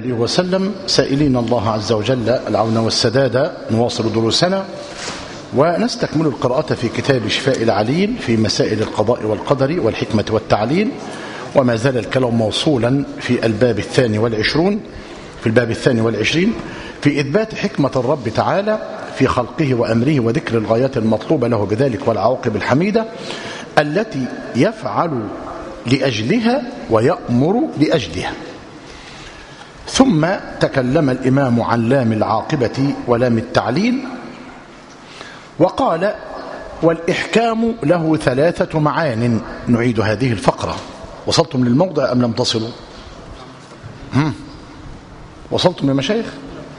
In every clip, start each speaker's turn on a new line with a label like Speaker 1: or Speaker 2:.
Speaker 1: وآله وسلم، سائلين الله عز وجل العون والسداد. نواصل دروسنا ونستكمل القراءة في كتاب شفاء العليل في مسائل القضاء والقدر والحكمة والتعليل، وما زال الكلام موصولا في الباب الثاني والعشرين في إثبات حكمة الرب تعالى في خلقه وأمره وذكر الغايات المطلوبة له بذلك والعواقب الحميدة التي يفعل لأجلها ويأمر لأجلها. ثم تكلم الإمام عن لام العاقبة ولام التعليل، وقال: والإحكام له 3 معان. نعيد هذه الفقرة. وصلتم للموضع أم لم تصلوا؟ وصلتم يا مشايخ؟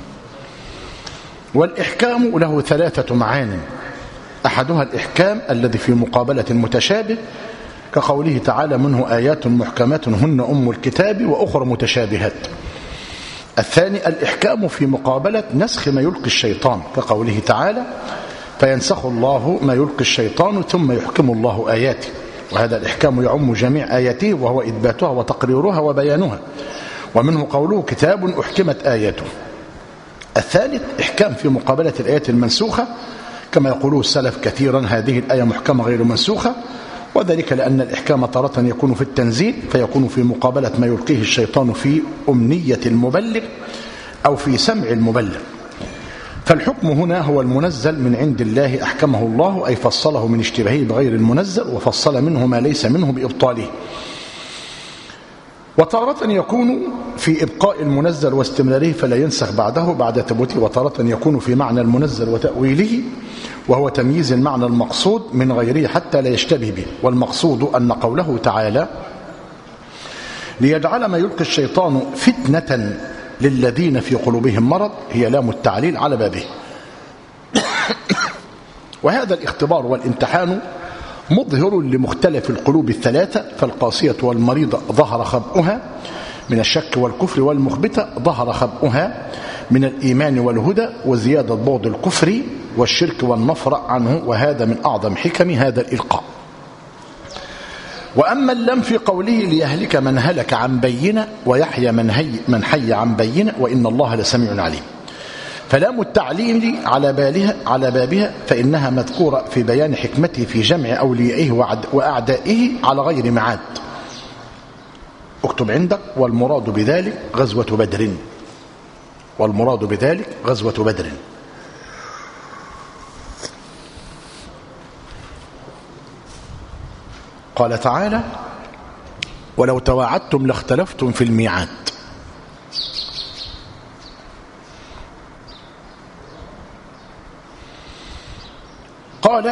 Speaker 1: والإحكام له 3 معان، أحدها الإحكام الذي في مقابلة المتشابه، كقوله تعالى: منه آيات محكمات هن أم الكتاب وأخرى متشابهات. الثاني الإحكام في مقابلة نسخ ما يلقي الشيطان، كقوله تعالى: فينسخ الله ما يلقي الشيطان ثم يحكم الله آياته. وهذا الإحكام يعم جميع آياته، وهو إثباتها وتقريرها وبيانها. ومنه قوله: كتاب أحكمت آياته. الثالث إحكام في مقابلة الآيات المنسوخة، كما يقوله السلف كثيرا: هذه الآية محكمة غير منسوخة. وذلك لأن الإحكام تارة يكون في التنزيل، فيكون في مقابلة ما يلقيه الشيطان في أمنية المبلغ أو في سمع المبلغ. فالحكم هنا هو المنزل من عند الله أحكمه الله، أي فصله من اشتباهه بغير المنزل، وفصل منه ما ليس منه بإبطاله. وتارة يكون في إبقاء المنزل واستمراره فلا ينسخ بعد ثبوته، وتارة يكون في معنى المنزل وتأويله، وهو تمييز المعنى المقصود من غيره حتى لا يشتبه به. والمقصود أن قوله تعالى: ليجعل ما يلقي الشيطان فتنة للذين في قلوبهم مرض، هي لام التعليل على بابه. وهذا الاختبار والامتحان مظهر لمختلف القلوب الثلاثة، فالقاسية والمريضة ظهر خبؤها من الشك والكفر، والمخبتة ظهر خبؤها من الإيمان والهدى وزيادة بغض الكفر والشرك والنفر عنه. وهذا من أعظم حكم هذا الإلقاء. وأما اللام في قوله: ليهلك من هلك عن بينة ويحيى من حي عن بينة وإن الله لسميع عليم، فلام التعليل على بابها فإنها مذكورة في بيان حكمته في جمع أوليائه وأعدائه على غير معاد. اكتب عندك: والمراد بذلك غزوة بدر. قال تعالى: ولو تواعدتم لاختلفتم في الميعاد. قال: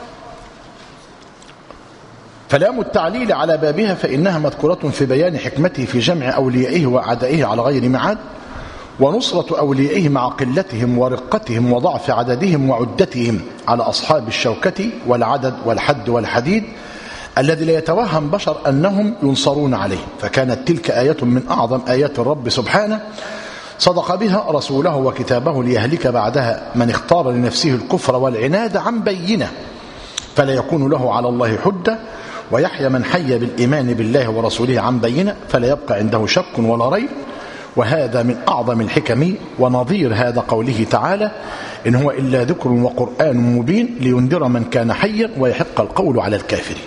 Speaker 1: فلام التعليل على بابها فإنها مذكورة في بيان حكمته في جمع أوليائه وأعدائه على غير معاد، ونصرة أوليائه مع قلتهم ورقتهم وضعف عددهم وعدتهم على أصحاب الشوكة والعدد والحد والحديد الذي لا يتوهم بشر أنهم ينصرون عليه. فكانت تلك آية من أعظم آيات الرب سبحانه، صدق بها رسوله وكتابه، ليهلك بعدها من اختار لنفسه الكفر والعناد عن بينة فلا يكون له على الله حجة، ويحيى من حي بالإيمان بالله ورسوله عن بينة فلا يبقى عنده شك ولا ريب. وهذا من أعظم الحكم. ونظير هذا قوله تعالى: إن هو إلا ذكر وقرآن مبين لينذر من كان حيا ويحق القول على الكافرين.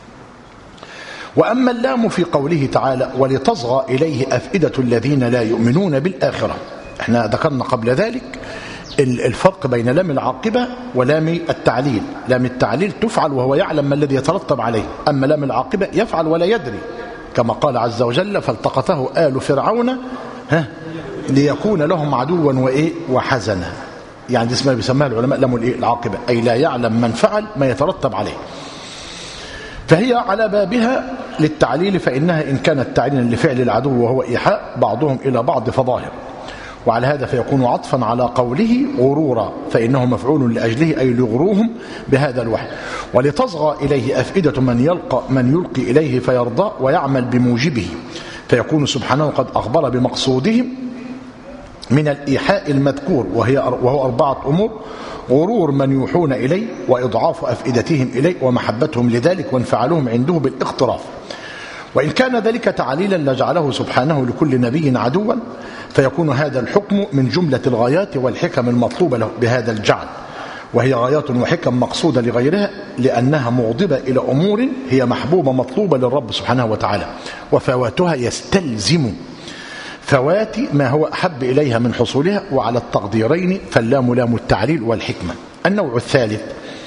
Speaker 1: وأما اللام في قوله تعالى: ولتصغى إليه أفئدة الذين لا يؤمنون بالآخرة. احنا ذكرنا قبل ذلك الفرق بين لام العاقبة ولام التعليل. لام التعليل تفعل وهو يعلم ما الذي يترتب عليه، أما لام العاقبة يفعل ولا يدري، كما قال عز وجل: فالتقطه آل فرعون ليكون لهم عدوا وحزنا. يعني دي اسمها بيسمها العلماء لام العاقبة، أي لا يعلم من فعل ما يترتب عليه. فهي على بابها للتعليل، فإنها إن كانت تعليلا لفعل العدو وهو إيحاء بعضهم إلى بعض فظاهر. وعلى هذا فيكون عطفا على قوله غرورا، فإنه مفعول لأجله أي لغروهم بهذا الوحي. ولتصغى إليه أفئدة من يلقي إليه فيرضى ويعمل بموجبه، فيكون سبحانه قد أخبر بمقصودهم من الإيحاء المذكور، وهو 4 أمور: غرور من يوحون إليه، وإضعاف أفئدتهم إليه، ومحبتهم لذلك، وانفعالهم عنده بالاقتراف. وإن كان ذلك تعليلا لجعله سبحانه لكل نبي عدوا، فيكون هذا الحكم من جملة الغايات والحكم المطلوبة له بهذا الجعل، وهي غايات وحكم مقصودة لغيرها لأنها مغضبة إلى أمور هي محبوبة مطلوبة للرب سبحانه وتعالى، وفواتها يستلزم فوات ما هو أحب إليها من حصولها، وعلى التقديرين فاللام لام التعليل والحكمة. النوع الثالث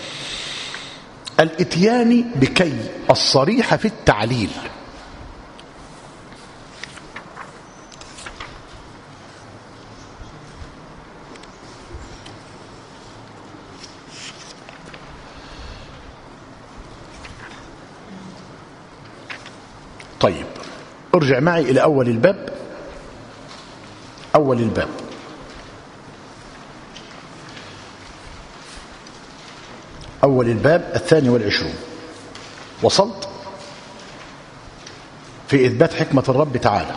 Speaker 1: الإتيان بكي الصريح في التعليل. طيب ارجع معي إلى أول الباب. أول الباب أول الباب 22. وصلت في إثبات حكمة الرب تعالى.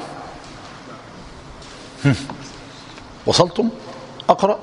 Speaker 1: وصلتم؟ أقرأ.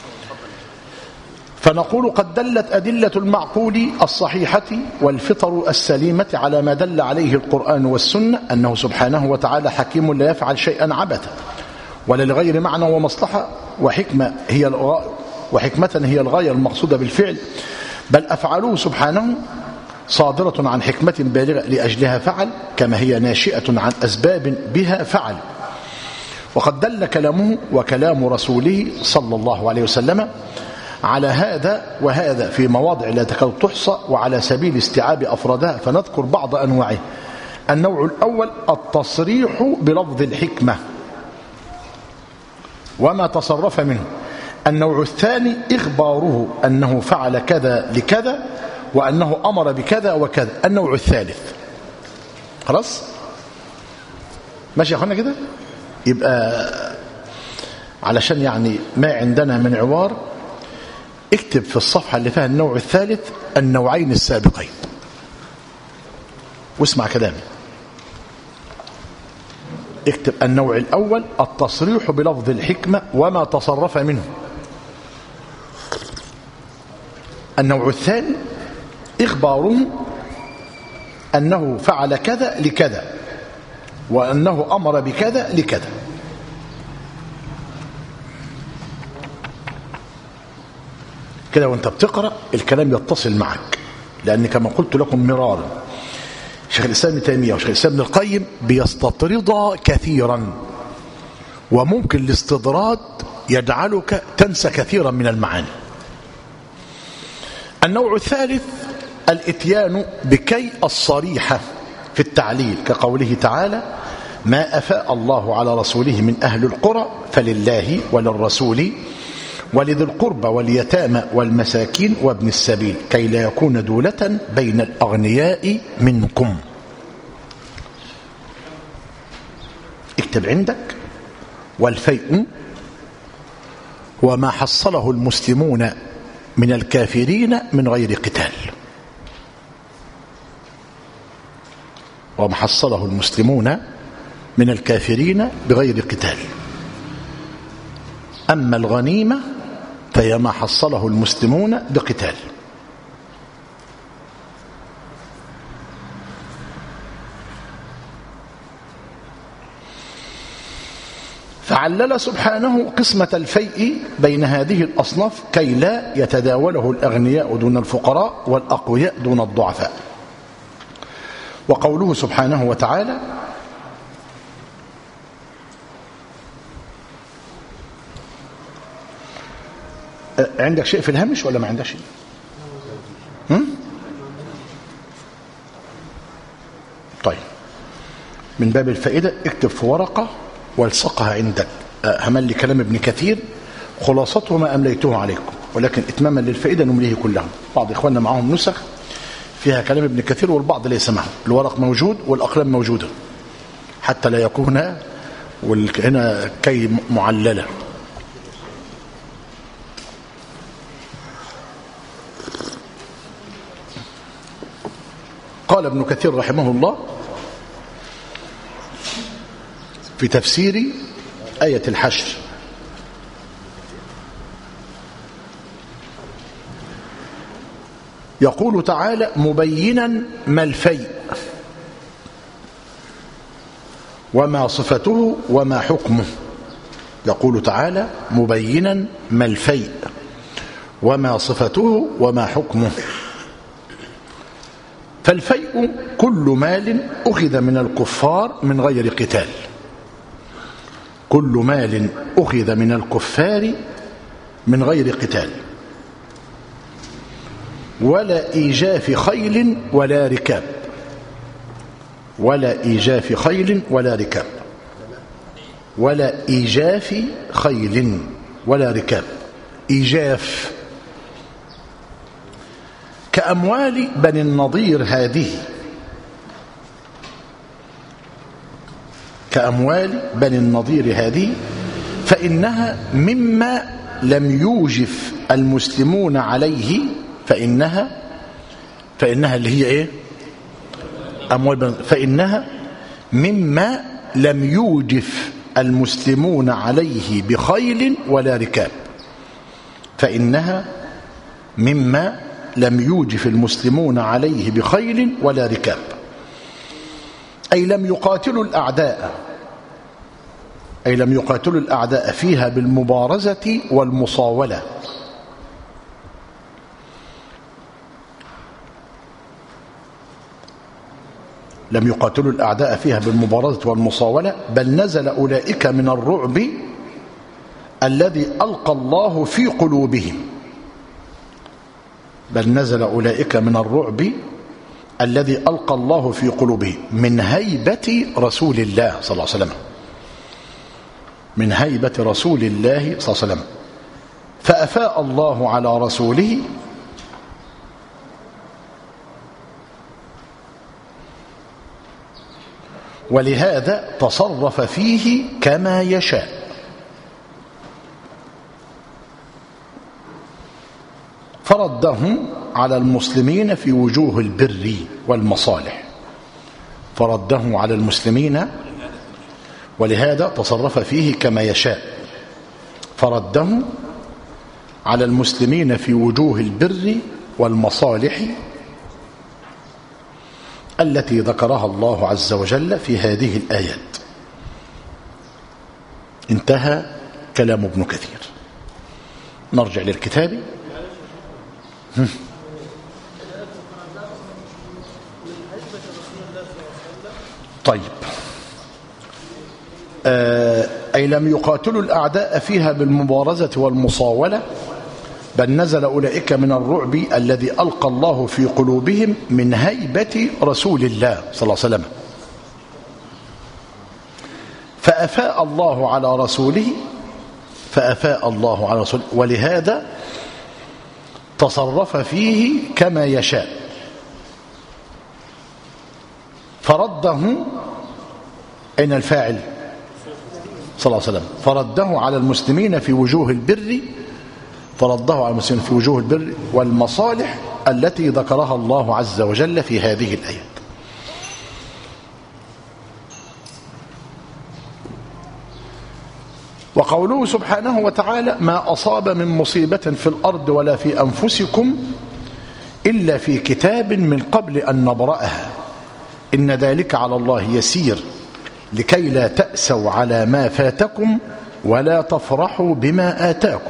Speaker 1: فنقول قد دلت أدلة المعقول الصحيحة والفطر السليمة على ما دل عليه القرآن والسنة أنه سبحانه وتعالى حكيم لا يفعل شيئا عبثا ولا لغير معنى ومصلحة، وحكمة هي الغاية المقصودة بالفعل، بل أفعاله سبحانه صادرة عن حكمة بالغة لأجلها فعل، كما هي ناشئة عن أسباب بها فعل. وقد دل كلامه وكلام رسوله صلى الله عليه وسلم على هذا وهذا في مواضع لا تكاد تحصى، وعلى سبيل استيعاب أفرادها فنذكر بعض أنواعه. النوع الأول التصريح بلفظ الحكمة وما تصرف منه. النوع الثاني إخباره أنه فعل كذا لكذا وأنه أمر بكذا وكذا. النوع الثالث خلاص ماشي يا أخوانا كده؟ يبقى علشان يعني ما عندنا من عوار اكتب في الصفحة اللي فيها النوع الثالث النوعين السابقين واسمع كلامي. اكتب النوع الأول التصريح بلفظ الحكمة وما تصرف منه. النوع الثاني إخباره أنه فعل كذا لكذا وأنه أمر بكذا لكذا. كده وانت بتقرأ الكلام يتصل معك، لأن كما قلت لكم مرارا شيخ الإسلام ابن تيمية وشيخ الإسلام ابن القيم بيستطردا كثيرا، وممكن الاستطراد يجعلك تنسى كثيرا من المعاني. النوع الثالث الاتيان بكي الصريحة في التعليل، كقوله تعالى ما أفاء الله على رسوله من أهل القرى فلله وللرسول ولذي القربى واليتامى والمساكين وابن السبيل كي لا يكون دولة بين الأغنياء منكم. اكتب عندك والفيء وما حصله المسلمون من الكافرين من غير قتال. وما حصله المسلمون من الكافرين بغير قتال. أما الغنيمة فهي ما حصله المسلمون بقتال. فعلل سبحانه قسمة الفيء بين هذه الأصناف كي لا يتداوله الأغنياء دون الفقراء والأقوياء دون الضعفاء. وقوله سبحانه وتعالى عندك شيء في الهامش ولا ما عندك شيء؟ طيب من باب الفائدة اكتب في ورقة والصقها عندك. هملي كلام ابن كثير خلاصته ما أمليته عليكم، ولكن إتماما للفائدة نمليه كلهم. بعض إخواننا معهم نسخ فيها كلام ابن كثير والبعض ليس معه. الورق موجود والأقلام موجودة حتى لا يكون هنا كي معللة. قال ابن كثير رحمه الله في تفسير آية الحشر يقول تعالى مبينا ما الفيء وما صفته وما حكمه. يقول تعالى مبينا ما الفيء وما صفته وما حكمه. فالفيء كل مال أخذ من الكفار من غير قتال، كل مال أخذ من الكفار من غير قتال، ولا إيجاف خيل ولا ركاب، ولا إيجاف خيل ولا ركاب، ولا إيجاف خيل ولا ركاب. إيجاف كأموال بني النضير هذه، كأموال بني النضير هذه، فإنها مما لم يوجف المسلمون عليه، فإنها اللي هي إيه؟ أموال فإنها مما لم يوجف المسلمون عليه بخيل ولا ركاب، فإنها مما لم يوجف المسلمون عليه بخيل ولا ركاب، أي لم يقاتلوا الأعداء، أي لم يقاتلوا الأعداء فيها بالمبارزة والمصاولة، لم يقاتلوا الأعداء فيها بالمبارزة والمصاولة، بل نزل أولئك من الرعب الذي ألقى الله في قلوبهم، بل نزل أولئك من الرعب الذي ألقى الله في قلوبهم من هيبة رسول الله صلى الله عليه وسلم، من هيبة رسول الله صلى الله عليه وسلم. فأفاء الله على رسوله ولهذا تصرف فيه كما يشاء، فرده على المسلمين في وجوه البر والمصالح، فرده على المسلمين ولهذا تصرف فيه كما يشاء، فرده على المسلمين في وجوه البر والمصالح التي ذكرها الله عز وجل في هذه الآيات. انتهى كلام ابن كثير. نرجع للكتاب. طيب، أي لم يقاتلوا الأعداء فيها بالمبارزة والمصاولة، بل نزل أولئك من الرعب الذي ألقى الله في قلوبهم من هيبة رسول الله صلى الله عليه وسلم. فأفاء الله على رسوله، فأفاء الله على رسوله ولهذا تصرف فيه كما يشاء، فرده أين الفاعل صلى الله عليه وسلم، فرده على المسلمين في وجوه البر، فرده على المسلمين في وجوه البر والمصالح التي ذكرها الله عز وجل في هذه الآيات. وقوله سبحانه وتعالى ما أصاب من مصيبة في الأرض ولا في أنفسكم إلا في كتاب من قبل أن نبرأها إن ذلك على الله يسير لكي لا تأسوا على ما فاتكم ولا تفرحوا بما آتاكم.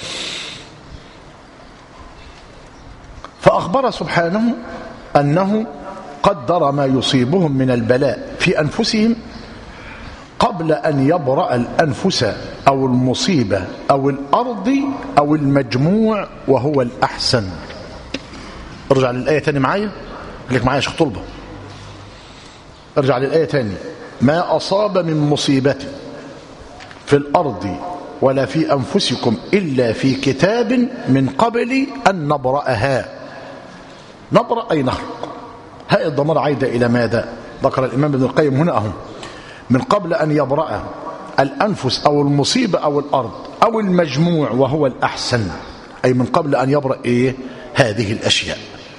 Speaker 1: فأخبر سبحانه أنه قدر ما يصيبهم من البلاء في أنفسهم قبل أن يبرأ الأنفس أو المصيبة أو الأرض أو المجموع وهو الأحسن. ارجع للآية تاني معايا، خليك معايا يا شيخ طلبة، ارجع للآية تاني. ما أصاب من مصيبة في الأرض ولا في أنفسكم إلا في كتاب من قبل أن نبرأها. نبرأ أي نخلق. هاء الضمير عايدة إلى ماذا؟ ذكر الإمام ابن القيم هنا أهو من قبل أن يبرأ الأنفس أو المصيبة أو الأرض أو المجموع وهو الأحسن، أي من قبل أن يبرأ إيه؟ هذه الأشياء.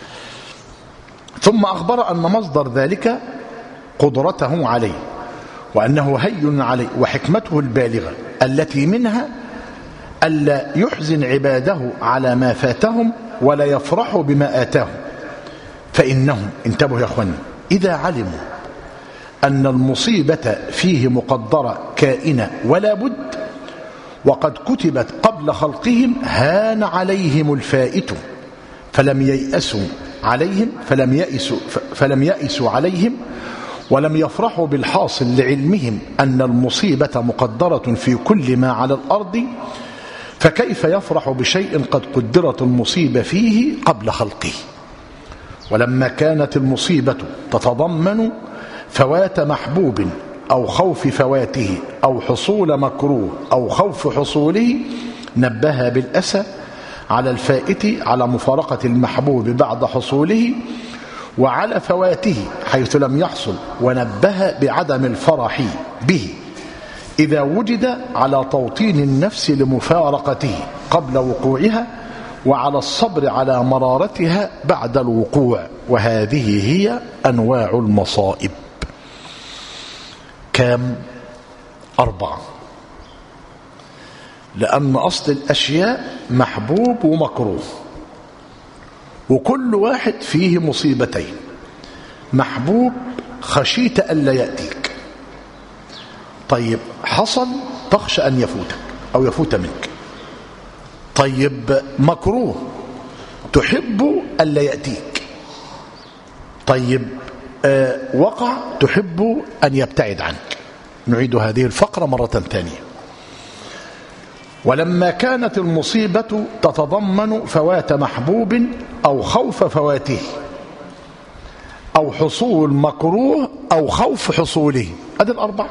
Speaker 1: ثم أخبر أن مصدر ذلك قدرته عليه وأنه هين عليه وحكمته البالغة التي منها ألا يحزن عباده على ما فاتهم ولا يفرحوا بما آتاهم. فإنهم انتبهوا يا أخواني إذا علموا أن المصيبة فيه مقدرة كائنة ولا بد وقد كتبت قبل خلقهم هان عليهم الفائت فلم يئسوا عليهم ولم يفرحوا بالحاصل لعلمهم أن المصيبة مقدرة في كل ما على الأرض، فكيف يفرح بشيء قد قدرت المصيبة فيه قبل خلقه؟ ولما كانت المصيبة تتضمن فوات محبوب أو خوف فواته أو حصول مكروه أو خوف حصوله، نبه بالأسى على الفائت على مفارقة المحبوب بعد حصوله، وعلى فواته حيث لم يحصل، ونبه بعدم الفرح به إذا وجد على توطين النفس لمفارقته قبل وقوعها، وعلى الصبر على مرارتها بعد الوقوع. وهذه هي أنواع المصائب. كم؟ 4. لأن أصل الأشياء محبوب ومكروه، وكل واحد فيه مصيبتين. محبوب خشيت ألا يأتيك، طيب حصل تخشى أن يفوتك أو يفوت منك. طيب مكروه تحب ألا يأتيك، طيب وقع تحب أن يبتعد عنك. نعيد هذه الفقرة مرة ثانية. ولما كانت المصيبة تتضمن فوات محبوب أو خوف فواته أو حصول مكروه أو خوف حصوله، هذه الأربعة: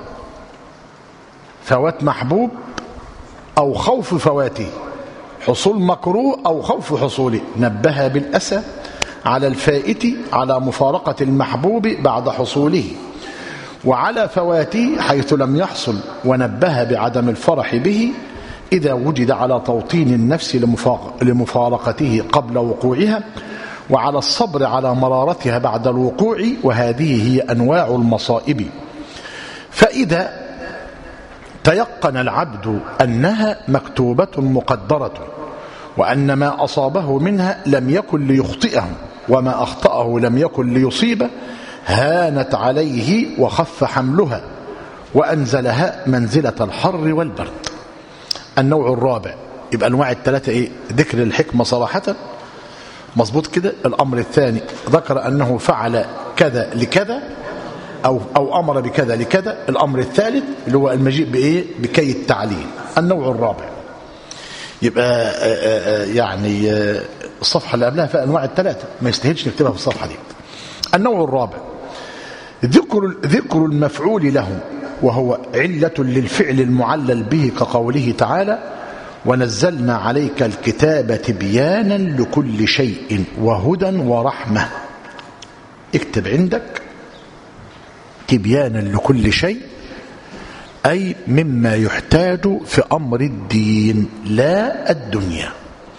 Speaker 1: فوات محبوب أو خوف فواته، حصول مكروه أو خوف حصوله، نبه بالأسى على الفائت على مفارقة المحبوب بعد حصوله، وعلى فواته حيث لم يحصل، ونبه بعدم الفرح به إذا وجد على توطين النفس لمفارقته قبل وقوعها، وعلى الصبر على مرارتها بعد الوقوع. وهذه هي أنواع المصائب. فإذا تيقن العبد أنها مكتوبة مقدرة، وأن ما أصابه منها لم يكن ليخطئه، وما أخطأه لم يكن ليصيبه، هانت عليه وخف حملها، وأنزلها منزلة الحر والبرد. النوع الرابع، يبقى أنواع الثلاثة إيه؟ ذكر الحكمة صراحة، مظبوط كده. الأمر الثاني ذكر أنه فعل كذا لكذا أو أمر بكذا لكذا. الأمر الثالث اللي هو المجيء بإيه؟ بكي التعليل. النوع الرابع يبقى يعني الصفحة اللي قبلها في أنواع الثلاثة، ما يستاهلش نكتبها في الصفحة دي. النوع الرابع ذكر المفعول له، وهو علة للفعل المعلل به، كقوله تعالى: ونزلنا عليك الكتاب تبيانا لكل شيء وهدى ورحمة. اكتب عندك تبيانا لكل شيء، أي مما يحتاج في أمر الدين لا الدنيا.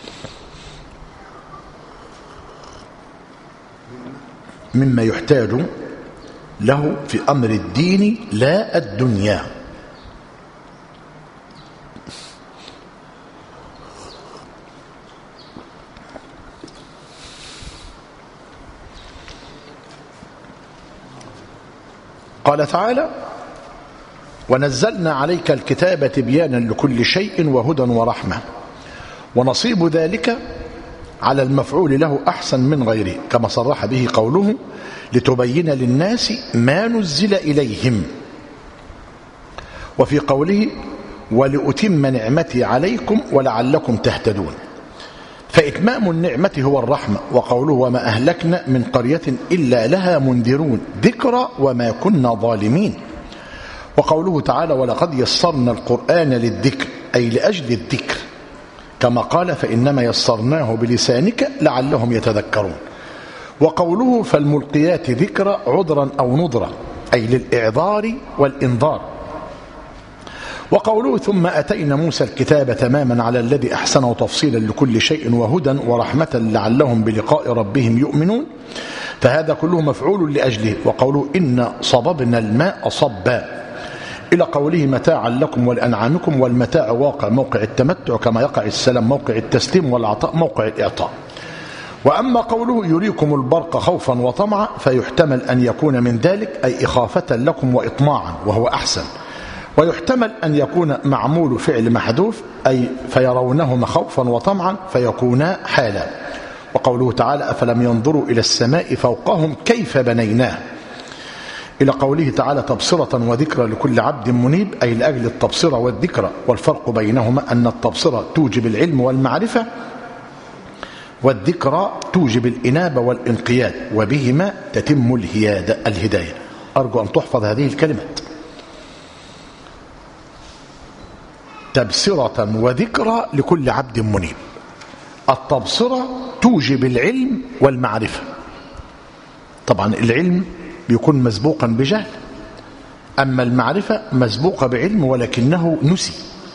Speaker 1: مما يحتاج له في أمر الدين لا الدنيا. قال تعالى: ونزلنا عليك الكتاب تبيانا لكل شيء وهدى ورحمة. ونصيب ذلك على المفعول له أحسن من غيره، كما صرح به قوله: لتبين للناس ما نزل إليهم. وفي قوله: ولأتم نعمتي عليكم ولعلكم تهتدون. فإتمام النعمة هو الرحمة. وقوله: وما أهلكنا من قرية إلا لها منذرون، ذكرى وما كنا ظالمين. وقوله تعالى: ولقد يسرنا القرآن للذكر، أي لأجل الذكر، كما قال: فإنما يسرناه بلسانك لعلهم يتذكرون. وقوله: فالملقيات ذكرى عذرا أو نذرا، أي للإعذار والإنذار. وقوله: ثم أتينا موسى الكتاب تماما على الذي أحسنه تفصيلا لكل شيء وهدى ورحمة لعلهم بلقاء ربهم يؤمنون. فهذا كله مفعول لأجله. وقوله: إن صببنا الماء صبا، إلى قوله: متاعا لكم ولأنعامكم. والمتاع واقع موقع التمتع، كما يقع السلام موقع التسليم، والعطاء موقع الإعطاء. وأما قوله: يريكم البرق خوفا وطمعا، فيحتمل أن يكون من ذلك أي إخافة لكم وإطماعا، وهو أحسن. ويحتمل أن يكون معمول فعل محذوف أي فيرونهما خوفا وطمعا فيكونا حالا. وقوله تعالى أفلم ينظروا إلى السماء فوقهم كيف بنيناه، إلى قوله تعالى تبصرة وذكرى لكل عبد منيب، أي لأجل التبصرة والذكرى. والفرق بينهما أن التبصرة توجب العلم والمعرفة، والذكرى توجب الإنابة والانقياد، وبهما تتم الهداية. أرجو أن تحفظ هذه الكلمات: تبصرة وذكرى لكل عبد منيب. التبصرة توجب العلم والمعرفة، طبعا العلم بيكون مسبوقا بجهل، أما المعرفة مسبوقة بعلم ولكنه نسي.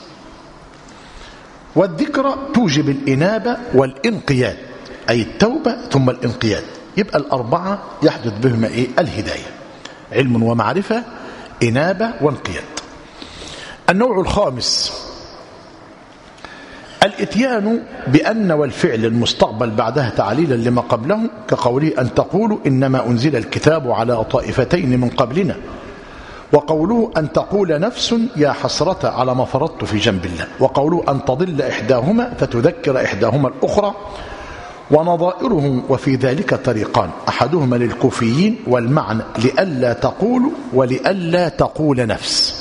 Speaker 1: والذكرى توجب الإنابة والانقياد، أي التوبة ثم الانقياد. يبقى الأربعة يحدث بهما الهداية: علم ومعرفة، إنابة وانقياد. النوع الخامس الإتيان بأن والفعل المستقبل بعدها تعليلا لما قبله، كقوله أن تقولوا إنما أنزل الكتاب على طائفتين من قبلنا، وقوله أن تقول نفس يا حسرة على ما فرطت في جنب الله، وقوله أن تضل إحداهما فتذكر إحداهما الأخرى. ونظائرهم وفي ذلك طريقان: أحدهما للكوفيين والمعنى لئلا تقول ولئلا تقول نفس،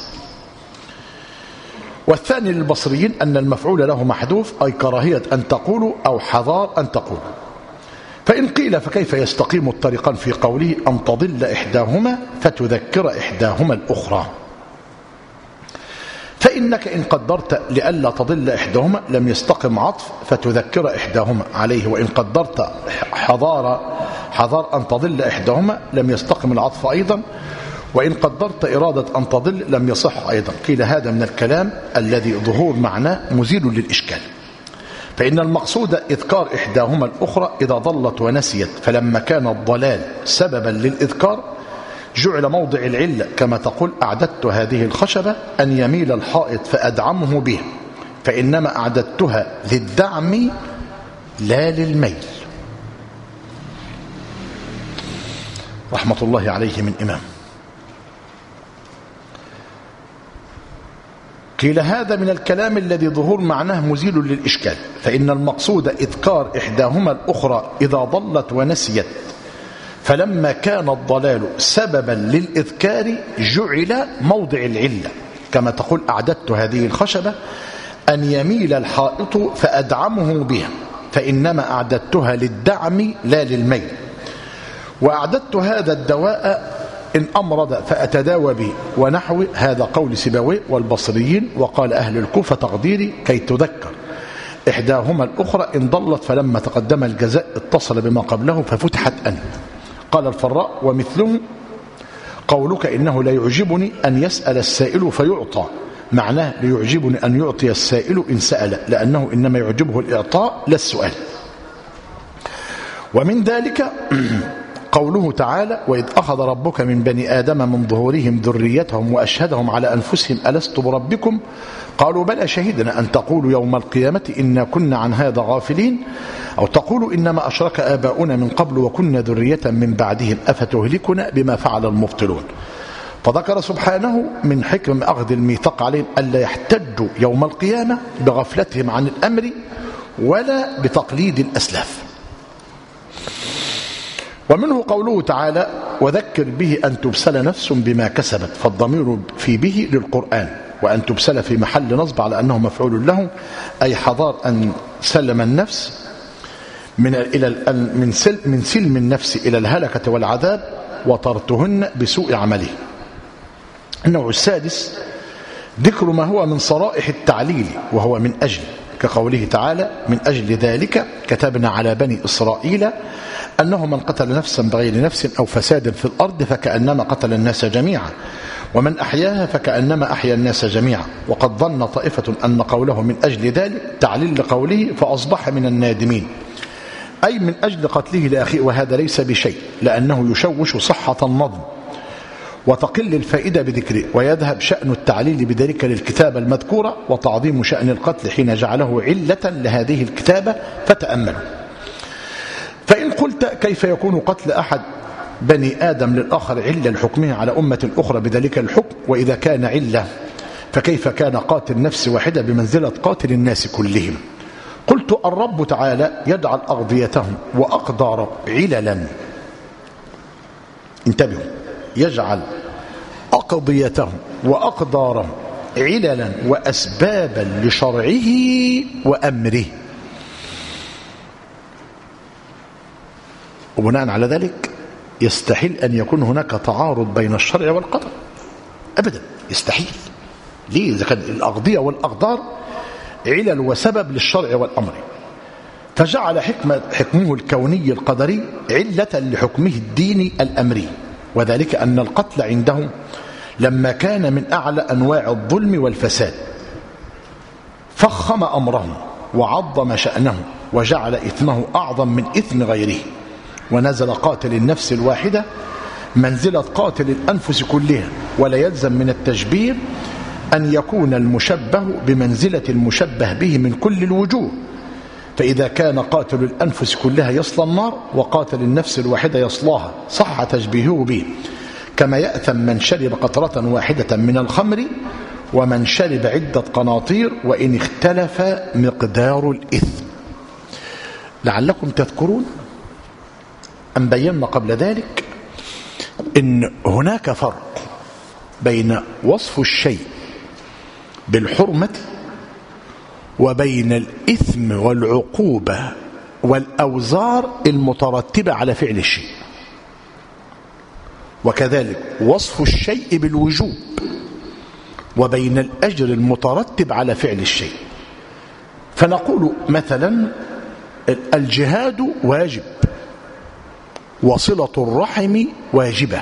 Speaker 1: والثاني للبصريين أن المفعول له محذوف، أي كراهية أن تقولوا أو حذار أن تقولوا. فإن قيل فكيف يستقيم الطريقان في قوله أن تضل إحداهما فتذكر إحداهما الأخرى؟ فإنك إن قدرت لئلا تضل إحداهما لم يستقم عطف فتذكر إحداهما عليه، وإن قدرت حذار أن تضل إحداهما لم يستقم العطف أيضا، وإن قدرت إرادة أن تضل لم يصح أيضا. قيل هذا من الكلام الذي ظهور معناه مزيل للإشكال، فإن المقصود إذكار إحداهما الأخرى إذا ضلت ونسيت، فلما كان الضلال سببا للإذكار جعل موضع العلة، كما تقول أعددت هذه الخشبة أن يميل الحائط فأدعمه به، فإنما أعددتها للدعم لا للميل. رحمة الله عليه من إمام. قيل هذا من الكلام الذي ظهور معناه مزيل للإشكال، فإن المقصود إذكار إحداهما الأخرى إذا ضلت ونسيت، فلما كان الضلال سببا للإذكار جعل موضع العلة، كما تقول أعددت هذه الخشبة أن يميل الحائط فأدعمه بها، فإنما أعددتها للدعم لا للميل. وأعددت هذا الدواء إن أمرض فأتداوى به، ونحو هذا قول سيبويه والبصريين. وقال أهل الكوفة تقديري كي تذكر إحداهما الأخرى إن ضلت، فلما تقدم الجزاء اتصل بما قبله ففتحت أن. قال الفراء ومثله قولك إنه لا يعجبني أن يسأل السائل فيعطى، معناه ليعجبني أن يعطي السائل إن سأل، لأنه إنما يعجبه الإعطاء لا السؤال. ومن ذلك قوله تعالى وإذ أخذ ربك من بني آدم من ظهورهم ذريتهم وأشهدهم على أنفسهم ألست بربكم قالوا بلى شهدنا أن تقولوا يوم القيامة إنا كنا عن هذا غافلين، أو تقولوا إنما أشرك آباؤنا من قبل وكنا ذرية من بعدهم أفتهلكنا بما فعل المبطلون. فذكر سبحانه من حكم أخذ الميثاق عليهم ألا يحتجوا يوم القيامة بغفلتهم عن الأمر ولا بتقليد الأسلاف. ومنه قوله تعالى وذكر به أن تبسل نفس بما كسبت، فالضمير في به للقرآن، وأن تبسل في محل نصب على أنه مفعول له، أي حضار أن سلم النفس من سلم النفس إلى الهلكة والعذاب وطرتهن بسوء عمله. النوع السادس ذكر ما هو من صرائح التعليل، وهو من أجل، كقوله تعالى من أجل ذلك كتبنا على بني إسرائيل أنه من قتل نفسا بغير نفس أو فساد في الأرض فكأنما قتل الناس جميعا، ومن أحياها فكأنما أحيا الناس جميعا. وقد ظن طائفة أن قوله من أجل ذلك تعليل لقوله فأصبح من النادمين، أي من أجل قتله لأخيه، وهذا ليس بشيء، لأنه يشوش صحة النظم وتقل الفائدة بذكره، ويذهب شأن التعليل بذلك للكتابة المذكورة وتعظيم شأن القتل حين جعله علة لهذه الكتابة. فتأملوا. فإن قلت كيف يكون قتل أحد بني آدم للآخر علة لحكمه على أمة أخرى بذلك الحكم، وإذا كان علة فكيف كان قاتل نفس واحدة بمنزلة قاتل الناس كلهم؟ قلت الرب تعالى يجعل أغضيتهم وأقدار عللا. انتبهوا، يجعل أقضيتهم وأقدارهم عللا وأسبابا لشرعه وأمره. وبناء على ذلك يستحيل أن يكون هناك تعارض بين الشرع والقدر أبدا، يستحيل. ليه؟ إذا كان الأغضية والأقدار علل وسبب للشرع والأمر، فجعل حكمه الكوني القدري علة لحكمه الديني الأمري، وذلك أن القتل عندهم لما كان من أعلى أنواع الظلم والفساد فخم أمرهم وعظم شأنه وجعل إثمه أعظم من إثم غيره، ونزل قاتل النفس الواحدة منزلة قاتل الأنفس كلها. ولا يلزم من التشبيه أن يكون المشبه بمنزلة المشبه به من كل الوجوه، فإذا كان قاتل الأنفس كلها يصلى النار وقاتل النفس الواحدة يصلاها صح تشبيهه به، كما يأثم من شرب قطرة واحدة من الخمر ومن شرب عدة قناطير وإن اختلف مقدار الإثم. لعلكم تذكرون أن بينا قبل ذلك إن هناك فرق بين وصف الشيء بالحرمة وبين الإثم والعقوبة والأوزار المترتبة على فعل الشيء، وكذلك وصف الشيء بالوجوب وبين الأجر المترتب على فعل الشيء. فنقول مثلا الجهاد واجب وصلة الرحم واجبة،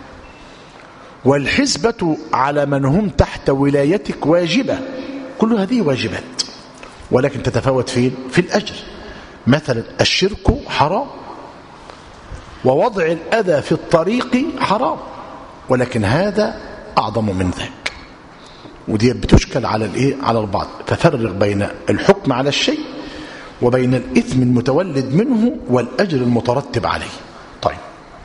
Speaker 1: والحسبة على من هم تحت ولايتك واجبة، كل هذه واجبات، ولكن تتفاوت فين؟ في الأجر. مثلا الشرك حرام ووضع الأذى في الطريق حرام، ولكن هذا أعظم من ذاك، ودي بتشكل على على البعض. ففرق بين الحكم على الشيء وبين الإثم المتولد منه والأجر المترتب عليه. طيب،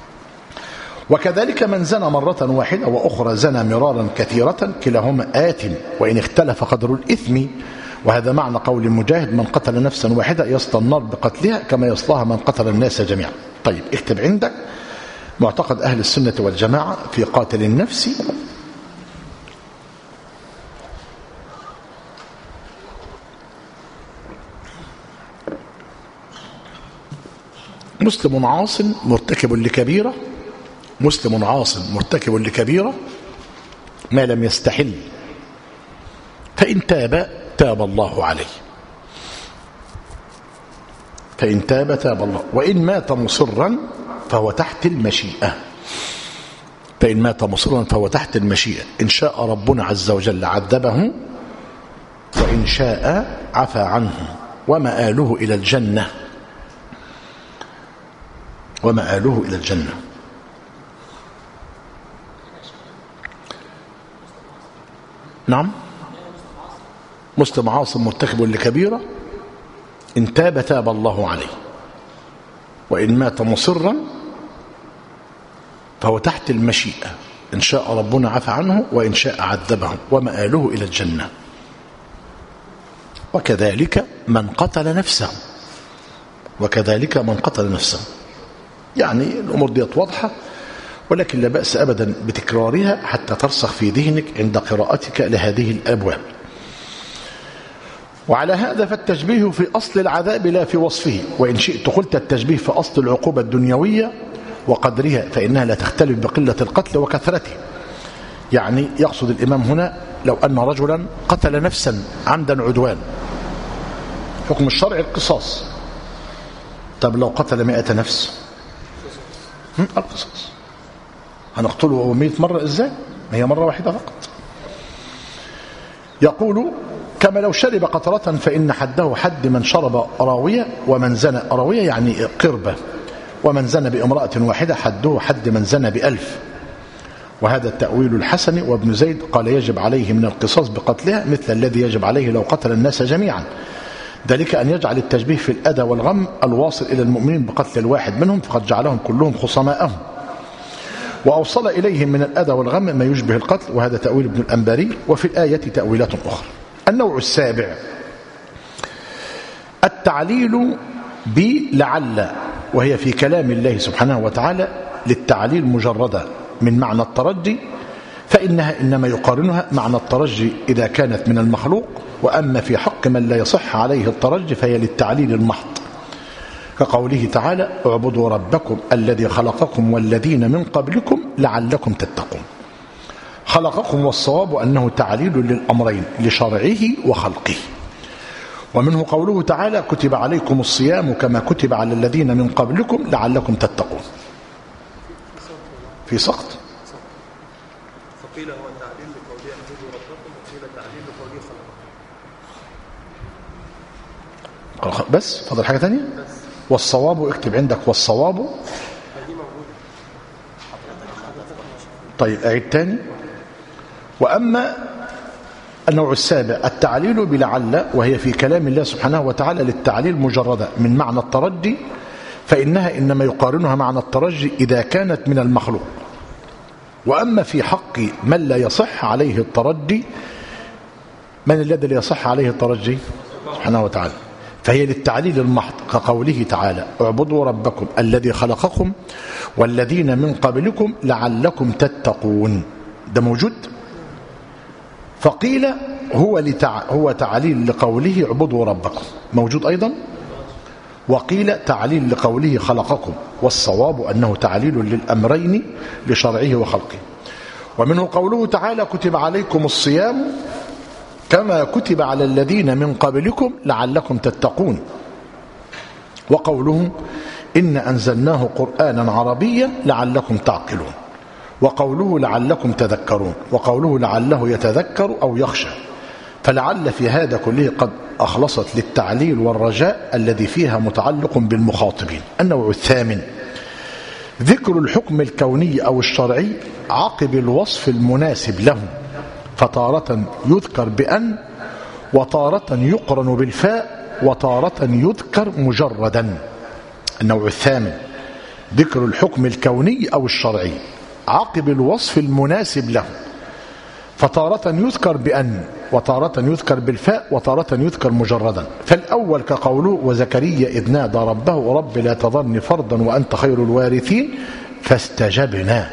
Speaker 1: وكذلك من زنى مرة واحدة وأخرى زنى مرارا كثيرة كلاهما آثم وإن اختلف قدر الإثم، وهذا معنى قول مجاهد: من قتل نفسا واحدة يصلى النار بقتلها كما يصلاها من قتل الناس جميعا. طيب، اكتب عندك معتقد أهل السنة والجماعة في قاتل النفس: مسلم عاص مرتكب لكبيرة، مسلم عاص مرتكب لكبيرة ما لم يستحل، فإن تاب الله عليه، فإن تاب الله، وإن مات مصرا فهو تحت المشيئة، فإن مات مصرا فهو تحت المشيئة. إن شاء ربنا عز وجل عذبه وإن شاء عفى عنه، ومآله إلى الجنة، ومآله إلى الجنة. نعم، مسلم عاصم مرتكب لكبيرة إن تاب الله عليه، وإن مات مصرا فهو تحت المشيئة، إن شاء ربنا عفى عنه وإن شاء عذبه، ومآله إلى الجنة. وكذلك من قتل نفسه، وكذلك من قتل نفسه. يعني الأمور دي واضحة، ولكن لا بأس أبدا بتكرارها حتى ترسخ في ذهنك عند قراءتك لهذه الأبواب. وعلى هذا فالتشبيه في أصل العذاب لا في وصفه، وإن شئت قلت التشبيه في أصل العقوبة الدنيوية وقدرها، فإنها لا تختلف بقلة القتل وكثرته. يعني يقصد الإمام هنا لو أن رجلا قتل نفسا عمدا عدوان، حكم الشرع القصاص. طب لو قتل 100 نفس، القصاص. هنقتله 100 مرة إزاي؟ ما هي مرة واحدة فقط. يقول: كما لو شرب قطرة فإن حده حد من شرب راوية، ومن زنى راوية يعني قربة، ومن زنى بامرأة واحدة حده حد من زنى ب1000. وهذا التأويل الحسن. وابن زيد قال: يجب عليه من القصاص بقتلها مثل الذي يجب عليه لو قتل الناس جميعا، ذلك أن يجعل التشبيه في الأذى والغم الواصل إلى المؤمنين بقتل الواحد منهم، فقد جعلهم كلهم خصماءهم. وأوصل إليهم من الأذى والغم ما يشبه القتل، وهذا تأويل ابن الأنباري. وفي الآية تأويلات أخرى. النوع السابع التعليل بلعل، وهي في كلام الله سبحانه وتعالى للتعليل مجردة من معنى الترجي، فإنها إنما يقارنها معنى الترجي إذا كانت من المخلوق، وأما في حق من لا يصح عليه الترجي فهي للتعليل المحض، كقوله تعالى اعبدوا ربكم الذي خلقكم والذين من قبلكم لعلكم تتقون. خلقكم والصواب أنه تعليل للأمرين لشرعه وخلقه. ومنه قوله تعالى كتب عليكم الصيام كما كتب على الذين من قبلكم لعلكم تتقون. في سقط.
Speaker 2: فقيل هو تعليل لقوله اعبدوا ربكم، وقيل تعليل لقوله خلقكم.
Speaker 1: بس فضل حاجة تانية. والصواب اكتب عندك والصواب. طيب أعيد تاني. وأما النوع السابع التعليل بلعل، وهي في كلام الله سبحانه وتعالى للتعليل مجردة من معنى الترجي، فإنها إنما يقارنها معنى الترجي إذا كانت من المخلوق. وأما في حق من لا يصح عليه الترجي، من الذي لا يصح عليه الترجي؟ سبحانه وتعالى، فهي للتعليل المحض، كقوله تعالى اعبدوا ربكم الذي خلقكم والذين من قبلكم لعلكم تتقون. ده موجود. فقيل هو تعليل لقوله اعبدوا ربكم، موجود أيضا. وقيل تعليل لقوله خلقكم، والصواب أنه تعليل للأمرين لشرعه وخلقه. ومنه قوله تعالى كتب عليكم الصيام كما كتب على الذين من قبلكم لعلكم تتقون. وقوله إن أنزلناه قرآنا عربيا لعلكم تعقلون. وقوله لعلكم تذكرون. وقوله لعله يتذكر أو يخشى. فلعل في هذا كله قد أخلصت للتعليل والرجاء الذي فيها متعلق بالمخاطبين. النوع الثامن ذكر الحكم الكوني أو الشرعي عقب الوصف المناسب له، فتارة يذكر بأن، وتارة يقرن بالفاء، وتارة يذكر مجردا. النوع الثامن ذكر الحكم الكوني أو الشرعي عقب الوصف المناسب له، فتارة يذكر بأن، وتارة يذكر بالفاء، وتارة يذكر مجردا. فالأول كقوله وزكريا إذ نادى ربه رب لا تذرني فردا وأنت خير الوارثين فاستجبنا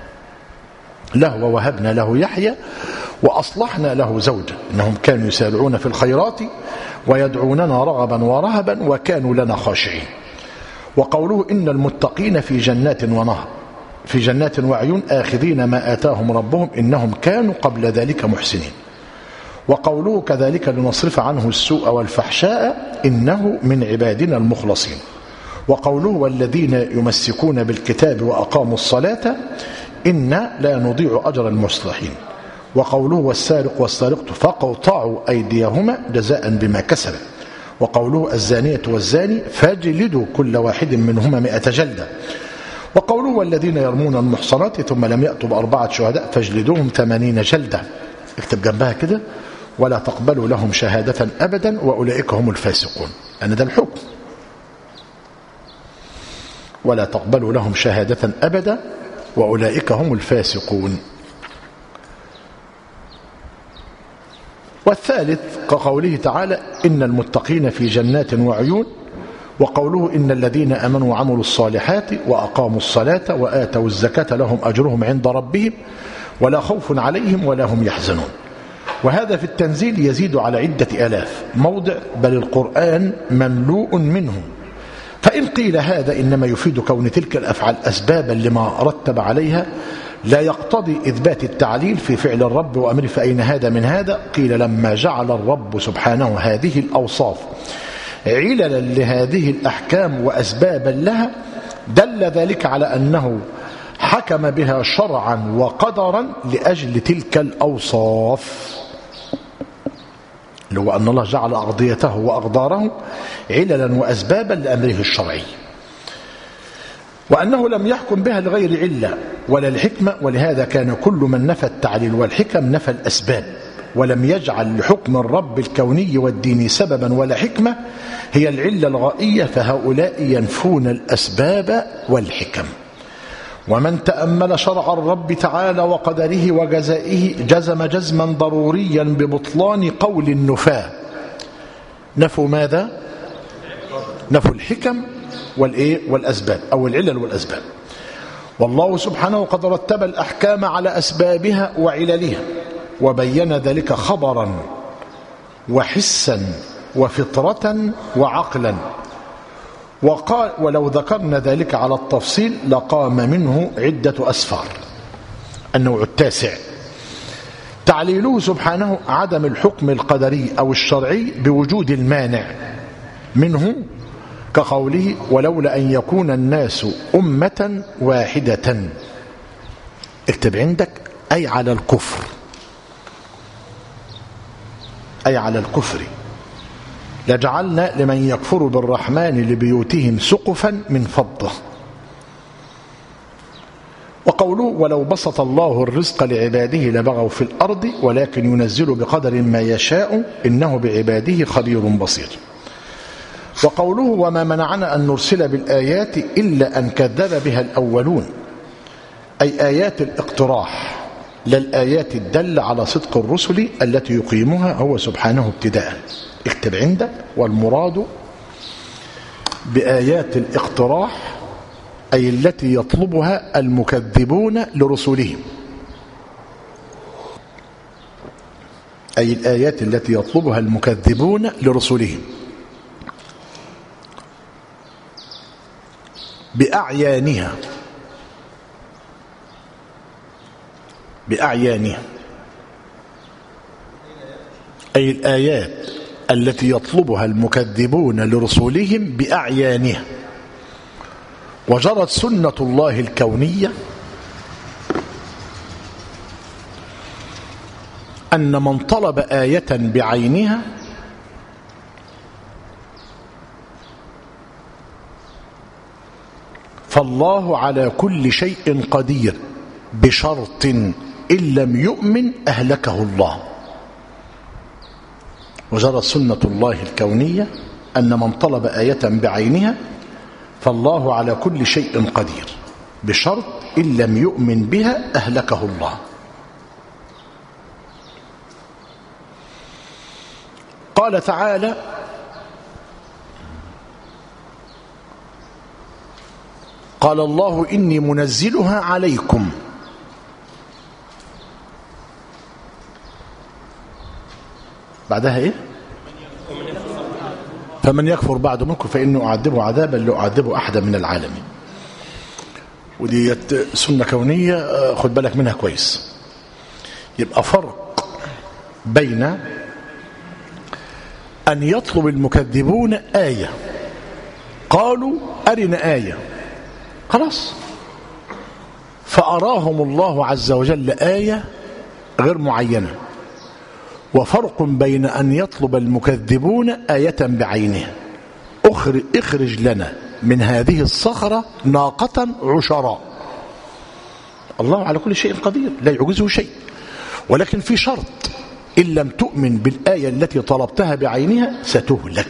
Speaker 1: له ووهبنا له يحيى وأصلحنا له زوجا إنهم كانوا يسارعون في الخيرات ويدعوننا رغبا ورهبا وكانوا لنا خاشعين. وقوله إن المتقين في جنات ونهر، في جنات وعيون آخذين ما آتاهم ربهم إنهم كانوا قبل ذلك محسنين. وقوله كذلك لنصرف عنه السوء والفحشاء إنه من عبادنا المخلصين. وقوله والذين يمسكون بالكتاب وأقاموا الصلاة إنا لا نضيع أجر المصلحين. وقوله والسارق والسارقة فاقطعوا أيديهما جزاء بما كسبوا. وقوله الزانية والزاني فاجلدوا كل واحد منهما 100 جلدة. وقوله والذين يرمون المحصنات ثم لم يأتوا ب4 شهداء فاجلدوهم 80 جلدة. اكتب جنبها كده ولا تقبلوا لهم شهادة أبدا وأولئك هم الفاسقون، لأن ده الحكم. ولا تقبلوا لهم شهادة أبدا وأولئك هم الفاسقون. والثالث كقوله تعالى إن المتقين في جنات وعيون. وقوله إن الذين آمنوا وعملوا الصالحات وأقاموا الصلاة وآتوا الزكاة لهم أجرهم عند ربهم ولا خوف عليهم ولا هم يحزنون. وهذا في التنزيل يزيد على 10,000 موضع، بل القرآن مملوء منه. فإن قيل هذا إنما يفيد كون تلك الأفعال أسبابا لما رتب عليها لا يقتضي إثبات التعليل في فعل الرب وأمره، فأين هذا من هذا؟ قيل لما جعل الرب سبحانه هذه الأوصاف عللا لهذه الأحكام وأسبابا لها دل ذلك على أنه حكم بها شرعا وقدرا لأجل تلك الأوصاف، اللي هو أن الله جعل أقضيته وأقداره عللا وأسبابا لأمره الشرعي، وأنه لم يحكم بها لغير علة ولا الحكمة. ولهذا كان كل من نفى التعليل والحكم نفى الأسباب، ولم يجعل لحكم الرب الكوني والديني سببا ولا حكمة هي العلة الغائية، فهؤلاء ينفون الأسباب والحكم. ومن تأمل شرع الرب تعالى وقدره وجزائه جزم جزما ضروريا ببطلان قول النفاة. نفوا ماذا؟ نفوا الحكم والأسباب أو العلل والأسباب. والله سبحانه قد رتب الأحكام على أسبابها وعللها، وبين ذلك خبرا وحسا وفطرة وعقلا. وقال ولو ذكرنا ذلك على التفصيل لقام منه عدة أسفار. النوع التاسع تعليله سبحانه عدم الحكم القدري أو الشرعي بوجود المانع منه، كقوله ولولا أن يكون الناس أمة واحدة. اكتب عندك أي على الكفر، أي على الكفر لجعلنا لمن يكفر بالرحمن لبيوتهم سقفا من فضة. وقوله ولو بسط الله الرزق لعباده لبغوا في الأرض ولكن ينزل بقدر ما يشاء إنه بعباده خبير بصير. وقوله وما منعنا أن نرسل بالآيات إلا أن كذب بها الأولون، أي آيات الاقتراح لا الآيات الدالة على صدق الرسل التي يقيمها هو سبحانه ابتداء. اكتب عندك والمراد بآيات الاقتراح أي التي يطلبها المكذبون لرسلهم، أي الآيات التي يطلبها المكذبون لرسلهم بأعيانها، أي الآيات التي يطلبها المكذبون لرسلهم بأعيانها. وجرت سنة الله الكونية أن من طلب آية بعينها فالله على كل شيء قدير بشرط إن لم يؤمن أهلكه الله. وجرت سنة الله الكونية أن من طلب آية بعينها فالله على كل شيء قدير بشرط إن لم يؤمن بها أهلكه الله. قال تعالى قال الله إني منزلها عليكم بعدها إيه؟ فمن يكفر بعد منكم فإنه أعذبه عذابا لا أعذبه أحدا من العالمين. ودي سنة كونية خد بالك منها كويس. يبقى فرق بين أن يطلب المكذبون آية قالوا أرنا آية خلاص فأراهم الله عز وجل آية غير معينة، وفرق بين أن يطلب المكذبون آية بعينها اخرج لنا من هذه الصخرة ناقة عشراء. الله على كل شيء قدير لا يعجزه شيء، ولكن في شرط إن لم تؤمن بالآية التي طلبتها بعينها ستهلك.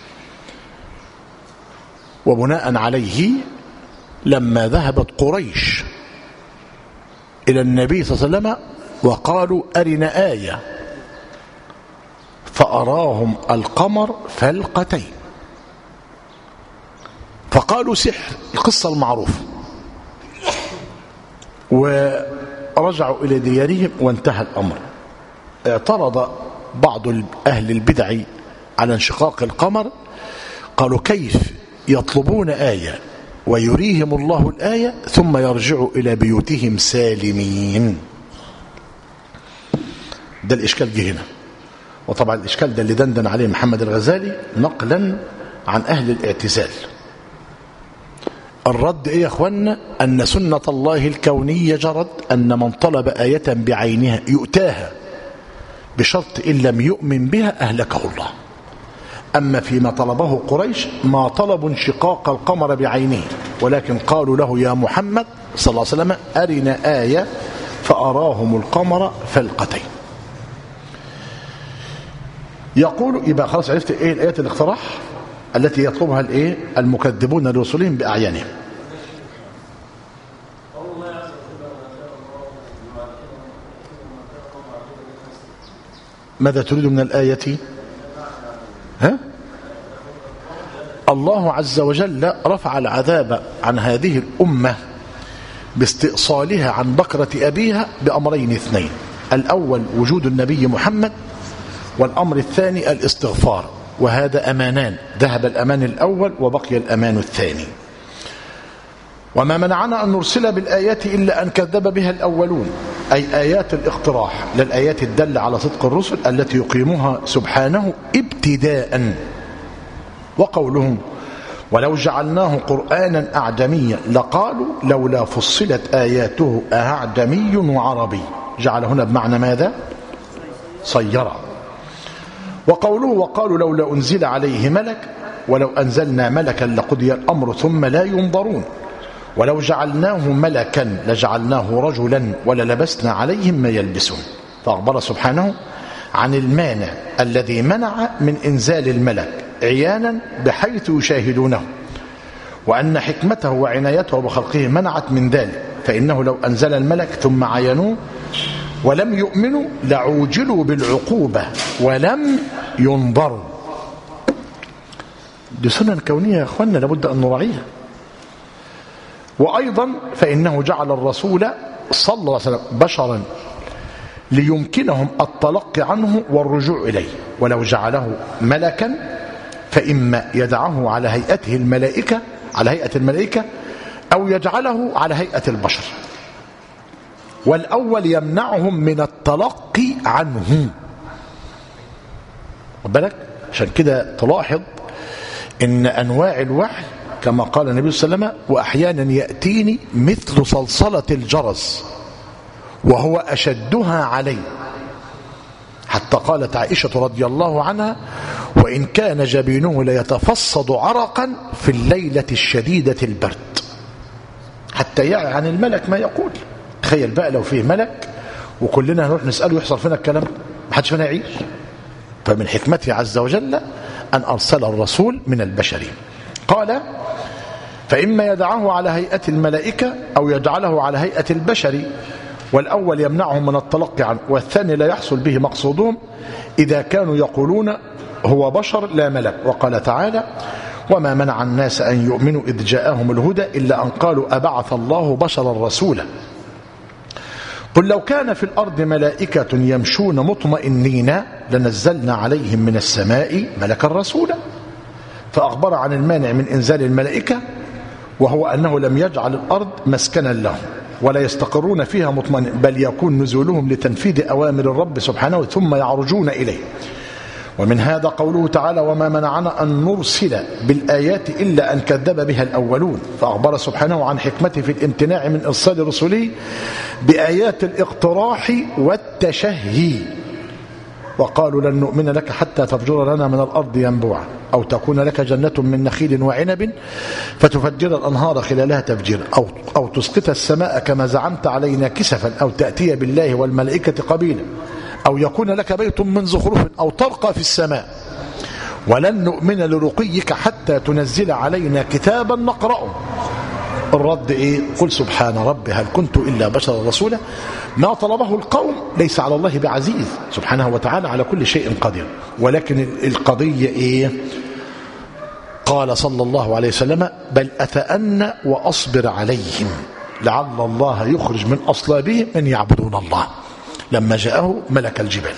Speaker 1: وبناء عليه لما ذهبت قريش إلى النبي صلى الله عليه وسلم وقالوا أرنا آية فأراهم القمر فلقتين فقالوا سحر، القصة المعروفة، ورجعوا إلى ديارهم وانتهى الأمر. اعترض بعض أهل البدع على انشقاق القمر، قالوا كيف يطلبون آية ويريهم الله الآية ثم يرجعوا إلى بيوتهم سالمين. ده الإشكال جه هنا، وطبعا الإشكال ده اللي دندن عليه محمد الغزالي نقلا عن أهل الاعتزال. الرد إيه يا أخوانا؟ أن سنة الله الكونية جرت أن من طلب آية بعينها يؤتاها بشرط إن لم يؤمن بها أهلكه الله. أما فيما طلبه قريش ما طلبوا انشقاق القمر بعينه، ولكن قالوا له يا محمد صلى الله عليه وسلم أرنا آية فأراهم القمر فلقتين. يقول يبقى خلاص عرفت ايه الايات الاقتراح التي يطلبها الايه المكذبون لرسلهم باعيانهم. ماذا تريد من الآية؟ الله عز وجل رفع العذاب عن هذه الأمة باستئصالها عن بكرة أبيها بأمرين اثنين: الأول وجود النبي محمد، والأمر الثاني الاستغفار. وهذا أمانان، ذهب الأمان الأول وبقي الأمان الثاني. وما منعنا أن نرسل بالآيات إلا أن كذب بها الأولون، أي آيات الاقتراح، للآيات الدالة على صدق الرسل التي يقيمها سبحانه ابتداء. وقولهم ولو جعلناه قرآنا أعجميا لقالوا لولا فصلت آياته أعجمي وعربي، جعل هنا بمعنى ماذا؟ صيرا. وقوله وقالوا لولا أنزل عليه ملك ولو أنزلنا ملكا لقضي الأمر ثم لا ينظرون ولو جعلناه ملكا لجعلناه رجلا وللبسنا عليهم ما يلبسون. فأخبر سبحانه عن المانع الذي منع من إنزال الملك عيانا بحيث يشاهدونه، وأن حكمته وعنايته بخلقه منعت من ذلك، فإنه لو أنزل الملك ثم عينوه ولم يؤمنوا لعوجلوا بالعقوبة ولم ينظروا. دي سنن كونية يا أخوانا لابد أن نراعيها. وأيضا فإنه جعل الرسول صلى الله عليه وسلم بشرا ليمكنهم التلقي عنه والرجوع إليه، ولو جعله ملكا فإما يدعه على هيئته الملائكة، على هيئة الملائكة، أو يجعله على هيئة البشر، والأول يمنعهم من التلقي عنه. بالك عشان كده تلاحظ إن أنواع الوحي كما قال النبي صلى الله عليه وسلم وأحيانا يأتيني مثل صلصلة الجرس وهو أشدها علي، حتى قالت عائشة رضي الله عنها وإن كان جبينه ليتفصد عرقا في الليلة الشديدة البرد، حتى يعي عن الملك ما يقول. تخيل بقى لو فيه ملك وكلنا هنروح نسأله يحصل فينا الكلام، ما حدش فينا يعيش. فمن حكمته عز وجل أن أرسل الرسول من البشر. قال فإما يدعه على هيئة الملائكة أو يجعله على هيئة البشر، والأول يمنعهم من التلقي عنه، والثاني لا يحصل به مقصودهم إذا كانوا يقولون هو بشر لا ملك. وقال تعالى وما منع الناس أن يؤمنوا إذ جاءهم الهدى إلا أن قالوا أبعث الله بشرا رسولا. قل لو كان في الأرض ملائكة يمشون مطمئنين لنزلنا عليهم من السماء ملكا رسولا. فأخبر عن المانع من إنزال الملائكة، وهو أنه لم يجعل الأرض مسكنا لهم ولا يستقرون فيها مطمئنين، بل يكون نزولهم لتنفيذ أوامر الرب سبحانه ثم يعرجون إليه. ومن هذا قوله تعالى وما منعنا أن نرسل بالآيات إلا أن كذب بها الأولون. فأخبر سبحانه عن حكمته في الامتناع من إرسال رسله بآيات الاقتراح والتشهي. وقالوا لن نؤمن لك حتى تفجر لنا من الأرض ينبوعا أو تكون لك جنة من نخيل وعنب فتفجر الأنهار خلالها تفجيرا أو تسقط السماء كما زعمت علينا كسفا أو تأتي بالله والملائكة قبيلا أو يكون لك بيت من زخرف أو ترقى في السماء ولن نؤمن لرقيك حتى تنزل علينا كتابا نقرأه. الرد إيه؟ قل سبحان ربي هل كنت إلا بشرا رسولا. ما طلبه القوم ليس على الله بعزيز سبحانه وتعالى، على كل شيء قدير. ولكن القضية إيه؟ قال صلى الله عليه وسلم بل أتأنى وأصبر عليهم لعل الله يخرج من أصلابهم من يعبدون الله لما جاءه ملك الجبال.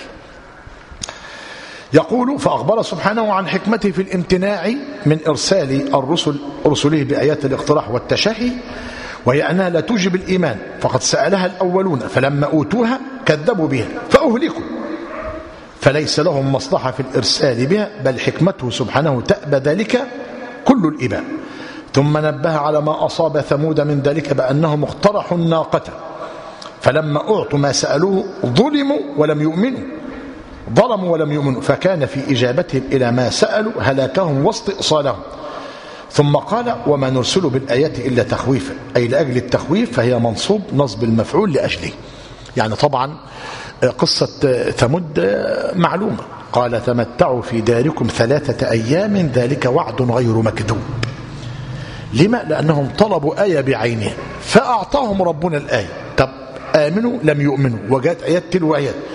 Speaker 1: يقول فأخبر سبحانه عن حكمته في الامتناع من إرسال رسله بآيات الاقتراح والتشهي، وهي أنها لا توجب الإيمان فقد سألها الأولون فلما أوتوها كذبوا بها فأهلكوا، فليس لهم مصلحة في الإرسال بها بل حكمته سبحانه تأبى ذلك كل الإباء. ثم نبه على ما أصاب ثمود من ذلك بأنهم اقترحوا الناقة فلما أعطوا ما سألوه ظلموا ولم يؤمنوا فكان في إجابتهم إلى ما سألوا هلاكهم واستئصالهم. ثم قال وما نرسل بالآيات إلا تخويفا، أي لأجل التخويف فهي منصوب نصب المفعول لأجله. يعني طبعا قصة ثمود معلومة، قال تمتعوا في داركم 3 أيام ذلك وعد غير مكذوب. لما؟ لأنهم طلبوا آية بعينها فأعطاهم ربنا الآية. طب آمنوا لم يؤمنوا، وجاءت آيات تلو آيات.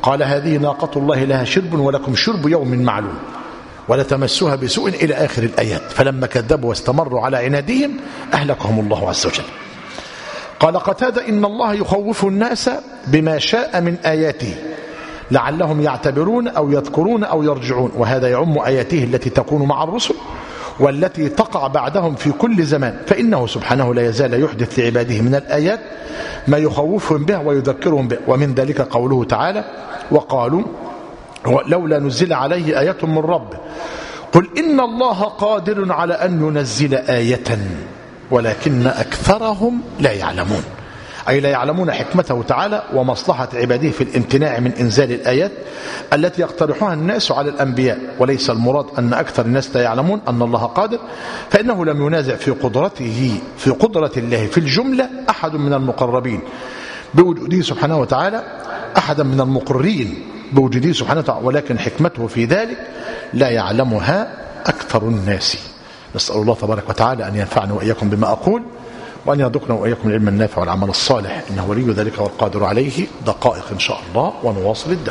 Speaker 1: قال هذه ناقة الله لها شرب ولكم شرب يوم معلوم ولا تمسوها بسوء إلى آخر الآيات. فلما كذبوا واستمروا على عنادهم أهلكهم الله عز وجل. قال قتادة إن الله يخوف الناس بما شاء من آياته لعلهم يعتبرون أو يذكرون أو يرجعون، وهذا يعم آياته التي تكون مع الرسل والتي تقع بعدهم في كل زمان، فإنه سبحانه لا يزال يحدث لعباده من الآيات ما يخوفهم به ويذكرهم به. ومن ذلك قوله تعالى وقالوا لولا نزل عليه آية من ربه قل إن الله قادر على أن ينزل آية ولكن أكثرهم لا يعلمون، أي لا يعلمون حكمته تعالى ومصلحة عباده في الامتناع من إنزال الآيات التي يقترحها الناس على الأنبياء. وليس المراد أن أكثر الناس لا يعلمون أن الله قادر، فإنه لم ينازع في قدرة الله في الجملة أحد من المقربين بوجوده سبحانه وتعالى، أحدا من المقرين بوجوده سبحانه وتعالى، ولكن حكمته في ذلك لا يعلمها أكثر الناس. نسأل الله تبارك وتعالى أن ينفعنا وإياكم بما أقول وأن يرزقنا وإياكم العلم النافع والعمل الصالح، إنه ولي ذلك والقادر عليه. دقائق إن شاء الله ونواصل الدرس.